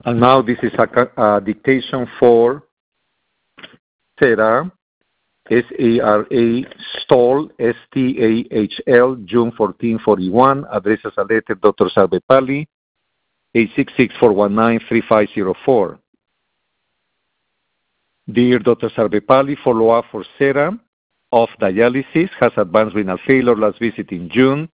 And now this is a dictation for Sarah, S-A-R-A, Stahl, S-T-A-H-L, June 1441, address as a letter, Dr. Sarvepalli, 866-419-3504. Dear Dr. Sarvepalli, follow-up for Sarah, off dialysis, has advanced renal failure, last visit in June,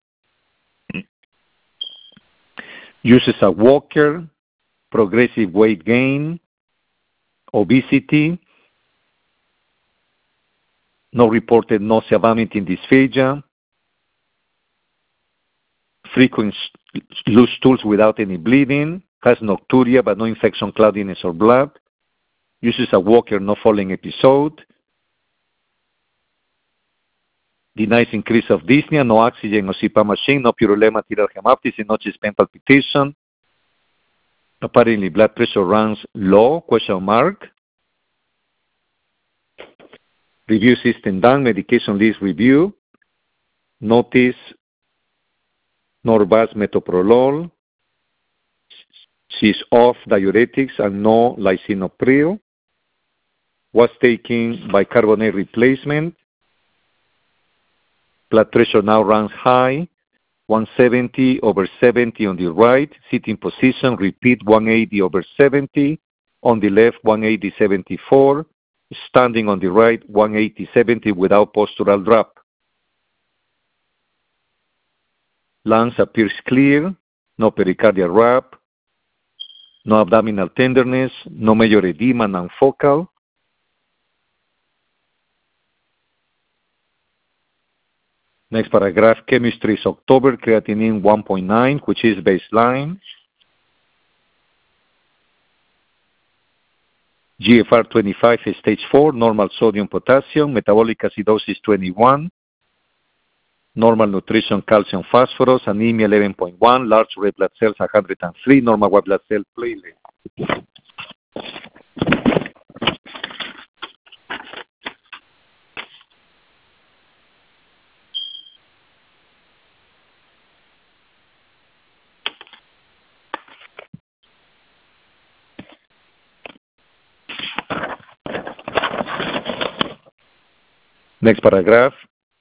uses a walker, progressive weight gain, obesity, no reported nausea, vomiting, dysphagia, frequent loose stools without any bleeding, has nocturia but no infection, cloudiness, or blood, uses a walker, no falling episode, denies increase of dyspnea, no oxygen or CPAP machine, no purulent material hemoptysis, no chest pain palpitation, apparently blood pressure runs low, question mark. Review system done, medication list review, notice Norvasc metoprolol, she's off diuretics and no lisinopril, was taking bicarbonate replacement, blood pressure now runs high, 170/70 on the right, sitting position, repeat 180/70, on the left 180/74, standing on the right 180/70 without postural drop. Lungs appears clear, no pericardial wrap, no abdominal tenderness, no major edema, non-focal. Next paragraph, chemistry is October, creatinine 1.9, which is baseline. GFR 25 is stage 4, normal sodium potassium, metabolic acidosis 21, normal nutrition calcium phosphorus, anemia 11.1, large red blood cells 103, normal white blood cell platelet. Next paragraph.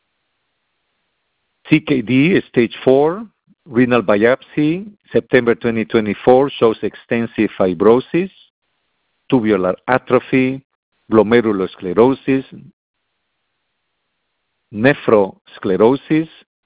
CKD is stage 4, renal biopsy, September 2024, shows extensive fibrosis, tubular atrophy, glomerulosclerosis, nephrosclerosis,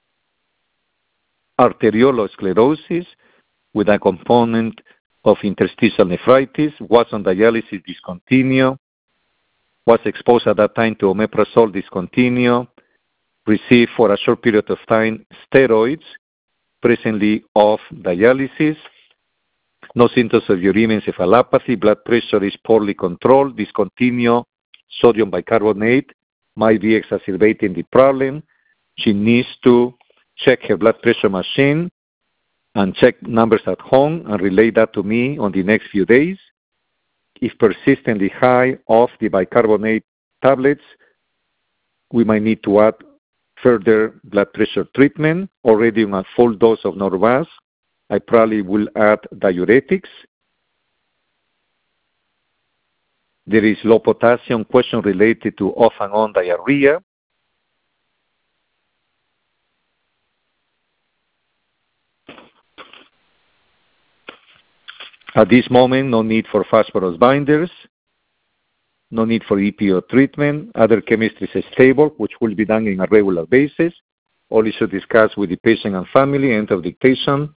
arteriolosclerosis, with a component of interstitial nephritis, was on dialysis, discontinued, was exposed at that time to omeprazole, discontinued, received for a short period of time steroids, presently off dialysis, no symptoms of uremic encephalopathy, blood pressure is poorly controlled, discontinued, sodium bicarbonate might be exacerbating the problem. She needs to check her blood pressure machine and check numbers at home and relay that to me on the next few days. If persistently high off the bicarbonate tablets, we might need to add further blood pressure treatment. Already on a full dose of Norvasc, I probably will add diuretics. There is low potassium, question related to off and on diarrhea. At this moment, no need for phosphorus binders, no need for EPO treatment. Other chemistry is stable, which will be done on a regular basis. All issues discussed with the patient and family. End of dictation.